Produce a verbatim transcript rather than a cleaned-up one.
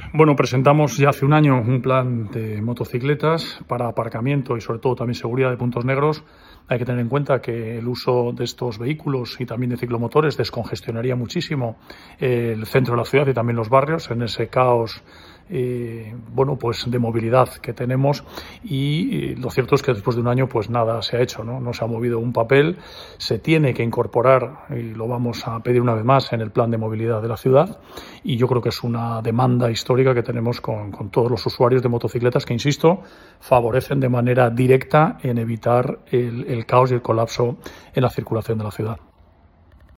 Bueno, presentamos ya hace un año un plan de motocicletas para aparcamiento y sobre todo también seguridad de puntos negros. Hay que tener en cuenta que el uso de estos vehículos y también de ciclomotores descongestionaría muchísimo el centro de la ciudad y también los barrios en ese caos Eh, bueno, pues de movilidad que tenemos, y lo cierto es que después de un año pues nada se ha hecho, ¿no? No se ha movido un papel. Se tiene que incorporar, y lo vamos a pedir una vez más, en el plan de movilidad de la ciudad, y yo creo que es una demanda histórica que tenemos con, con todos los usuarios de motocicletas que, insisto, favorecen de manera directa en evitar el, el caos y el colapso en la circulación de la ciudad.